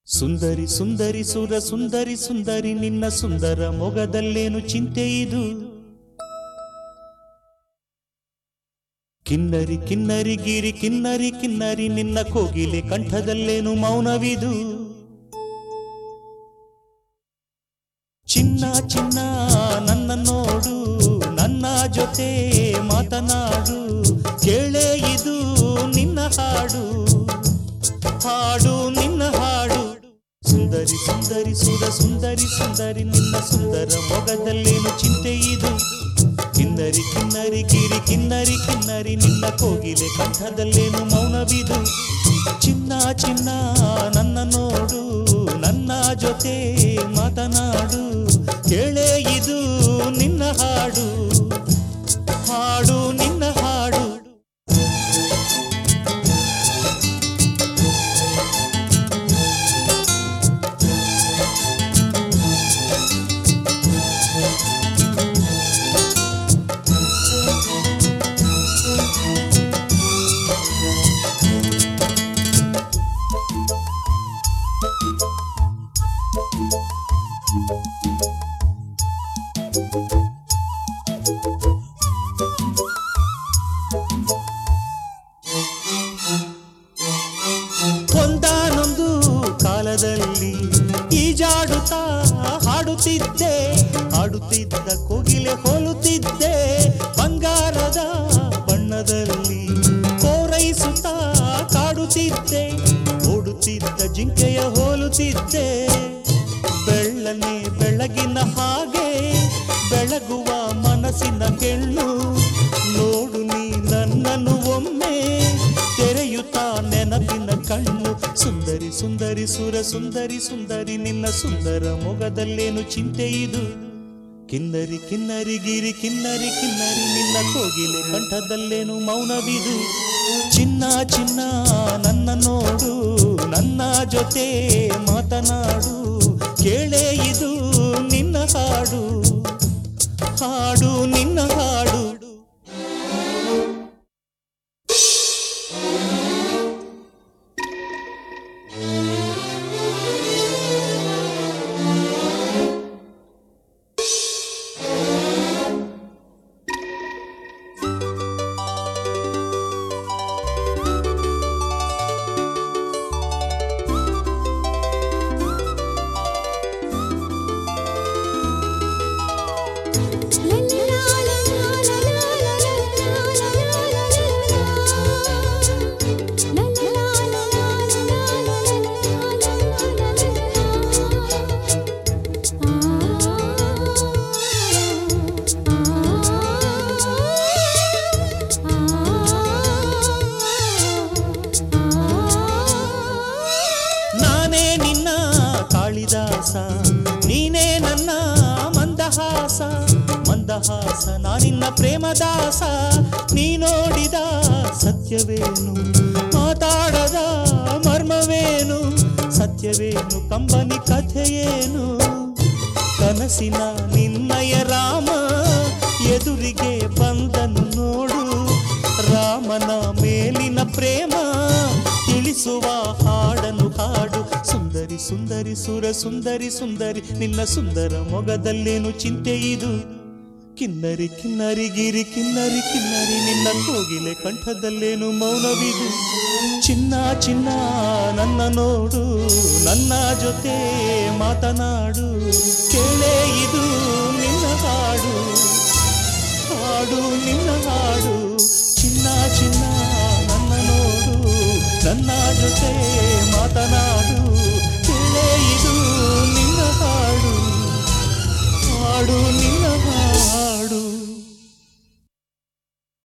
ಸುಂದರಿ ಸುಂದರಿ ಸುರ ಸುಂದರಿ ಸುಂದರಿ ನಿನ್ನ ಸುಂದರ ಮೊಗದಲ್ಲೇನು ಚಿಂತೆ ಇದು. ಕಿನ್ನರಿ ಕಿನ್ನರಿ ಗಿರಿ ಕಿನ್ನರಿ ಕಿನ್ನರಿ ನಿನ್ನ ಕೋಗಿಲೆ ಕಂಠದಲ್ಲೇನು ಮೌನವಿದು. ಚಿನ್ನ ಚಿನ್ನ ನನ್ನ ನೋಡು, ನನ್ನ ಜೊತೆ ಮಾತನಾಡು, ಕೇಳೇ ಇದು ನಿನ್ನ ಹಾಡು, ಹಾಡು ನಿನ್ನ ಹಾಡು. ಸುಂದರಿ ಸುಂದರಿ ಸುರ ಸುಂದರಿ ಸುಂದರಿ ನಿನ್ನ ಸುಂದರ ಮೊಗದಲ್ಲೇನು ಚಿಂತೆ ಇದು. ಕಿನ್ನರಿ ಕಿನ್ನರಿ ಗಿರಿ ಕಿನ್ನರಿ ಕಿನ್ನರಿ ನಿನ್ನ ಕೋಗಿಲೆ ಕಂಠದಲ್ಲೇನು ಮೌನವಿದು. ಚಿನ್ನ ಚಿನ್ನ ನನ್ನ ನೋಡು, ನನ್ನ ಜೊತೆ ಮಾತನಾಡು, ಕೇಳೇ ಇದು ನಿನ್ನ ಹಾಡು, ಹಾಡು ನಿನ್ನ ಹಾಡು. ಒಂದಾನೊಂದು ಕಾಲದಲ್ಲಿ ಈಜಾಡುತ್ತಾ ಹಾಡುತ್ತಿದ್ದೆ, ಹಾಡುತ್ತಿದ್ದ ಕೋಗಿಲೆ ಹೋಲುತ್ತಿದ್ದೆ, ಬಂಗಾರದ ಬಣ್ಣದಲ್ಲಿ ಕೋರೈಸುತ್ತಾ ಕಾಡುತ್ತಿದ್ದೆ, ಓಡುತ್ತಿದ್ದ ಜಿಂಕೆಯ ಹೋಲುತ್ತಿದ್ದೆ. ಬೆಳ್ಳನೆ ಬೆಳಗಿನ ಹಾಗೆ ಬೆಳಗುವ ಮನಸ್ಸಿನ ಹೆಣ್ಣು, ನೋಡು ನೀ ನನ್ನನ್ನು ಒಮ್ಮೆ ತೆರೆಯುತ್ತಾ ನೆನಪಿನ ಕಣ್ಣು. ಸುಂದರಿ ಸುಂದರಿ ಸುರ ಸುಂದರಿ ಸುಂದರಿ ನಿನ್ನ ಸುಂದರ ಮೊಗದಲ್ಲೇನು ಚಿಂತೆ ಇದು. ಕಿನ್ನರಿ ಕಿನ್ನರಿ ಗಿರಿ ಕಿನ್ನರಿ ಕಿನ್ನರಿ ನಿನ್ನ ಕೋಗಿಲೆ ಕಂಠದಲ್ಲೇನು ಮೌನವಿದು. ಚಿನ್ನ ಚಿನ್ನ ನನ್ನ ನೋಡು, ನನ್ನ ಜೊತೆ ಮಾತನಾಡು, ಕೇಳೇ ಇದು ನಿನ್ನ ಹಾಡು, ಹಾಡು ನಿನ್ನ ಹಾಡು. ನೀನೇ ನನ್ನ ಮಂದಹಾಸ, ಮಂದಹಾಸ ನಾನಿನ್ನ ಪ್ರೇಮದಾಸ. ನೀ ನೋಡಿದ ಸತ್ಯವೇನು, ಮಾತಾಡದ ಮರ್ಮವೇನು, ಸತ್ಯವೇನು ಕಂಬನಿ ಕಥೆಯೇನು. ಕನಸಿನ ನಿನ್ನಯ ರಾಮ ಎದುರಿಗೆ ಬಂದನು ನೋಡು, ರಾಮನ ಮೇಲಿನ ಪ್ರೇಮ ತಿಳಿಸುವ ಹಾಡನು ಹಾಡು. ಸುಂದರಿ ಸುಂದರಿ ಸುರ ಸುಂದರಿ ಸುಂದರಿ ನಿನ್ನ ಸುಂದರ ಮೊಗದಲ್ಲೇನು ಚಿಂತೆ ಇದು. ಕಿನ್ನರಿ ಕಿನ್ನರಿ ಗಿರಿ ಕಿನ್ನರಿ ಕಿನ್ನರಿ ನಿನ್ನ ಕೋಗಿಲೆ ಕಂಠದಲ್ಲೇನು ಮೌನವಿದು. ಚಿನ್ನ ಚಿನ್ನ ನನ್ನ ನೋಡು, ನನ್ನ ಜೊತೆ ಮಾತನಾಡು, ಕೇಳೇ ಇದು ನಿನ್ನ ಹಾಡು, ಹಾಡು ನಿನ್ನ ಹಾಡು. ಚಿನ್ನ ಚಿನ್ನ ನನ್ನ ನೋಡು, ನನ್ನ ಜೊತೆ ಮಾತನಾಡು, ಕೇಳೇ ಇದು